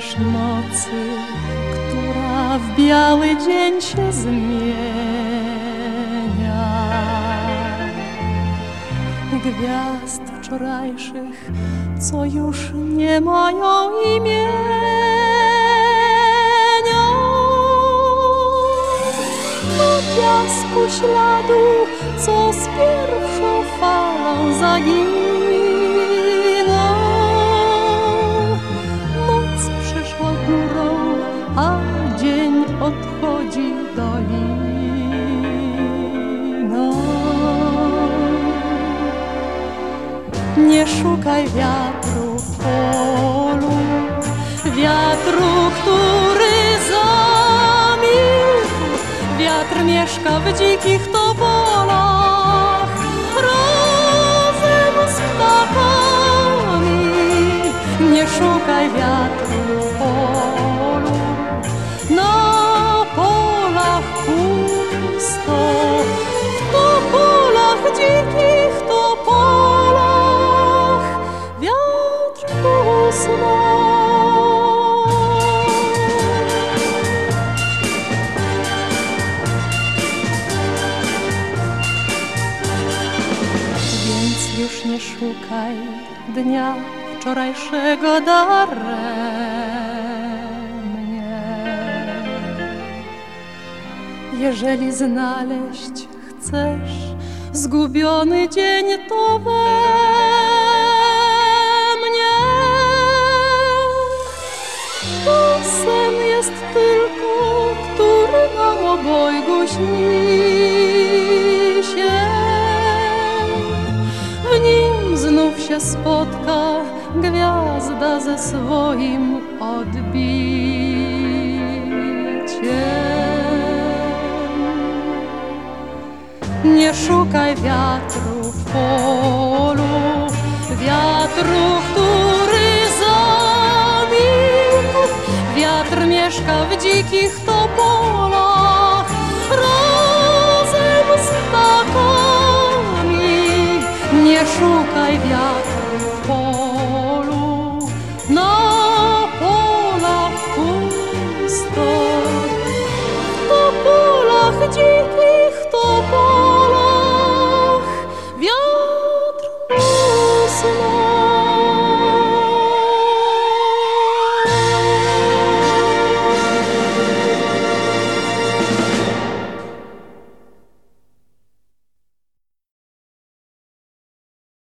deszcz nocy, która w biały dzień się zmienia. Gwiazd wczorajszych, co już nie mają imienia. Na piasku śladu, co z pierwszą falą zaginął. Noc przyszła górą, a dzień odchodzi doliną. Nie szukaj wiatru w polu, wiatru, który zamilkł. Wiatr mieszka w dzikich topoliach, razem z ptakami. Nie szukaj wiatru w polu, na polach pusto, w topolach dzikich topolach wiatr usnął. Więc już nie szukaj dnia wczorajszego daremnie. Jeżeli znaleźć chcesz zgubiony dzień, to we mnie. To sen jest tylko, który nam obojgu śni się. W nim znów się spotka gwiazda ze swoim odbiciem. Nie szukaj wiatru w polu, wiatru, który zamilkł. Wiatr mieszka w dzikich topolach, razem z ptakami. Nie szukaj wiatru w polu, na polach pusto, w topolach dzikich